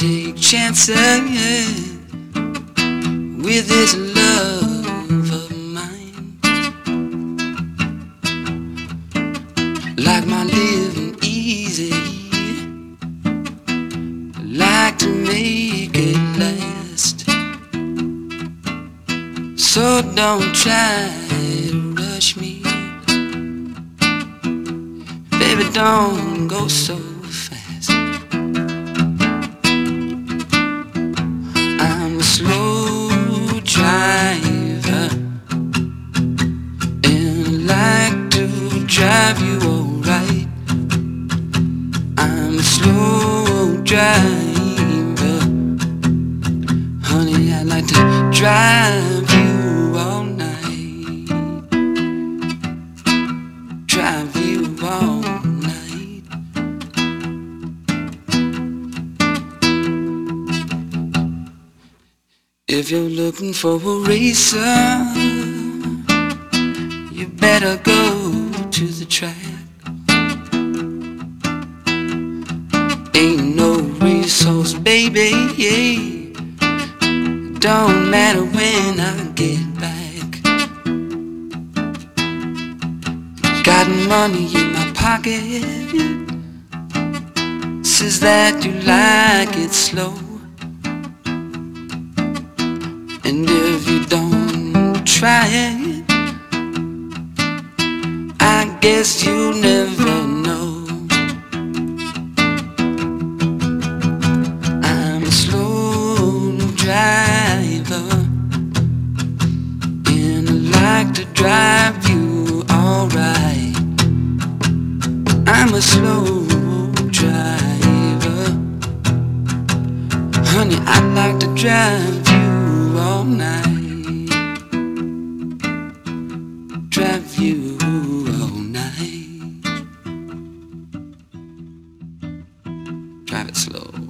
take chances with this love of mine. Like my living easy, like to make it last. So don't try to rush me, baby, don't go so fast. I'm a slow driver, and I like to drive you alright. I'm a slow driver, honey, I like to drive you all night, drive you all night. If you're looking for a racer, you better go to the track. Ain't no resource, baby, yeah. Don't matter when I get back. Got money in my pocket, says that you like it slow. And if you don't try it, I guess you'll never know. I'm a slow driver, and I like to drive you alright. I'm a slow driver, honey, I like to drive you all night, drive you all night, drive it slow.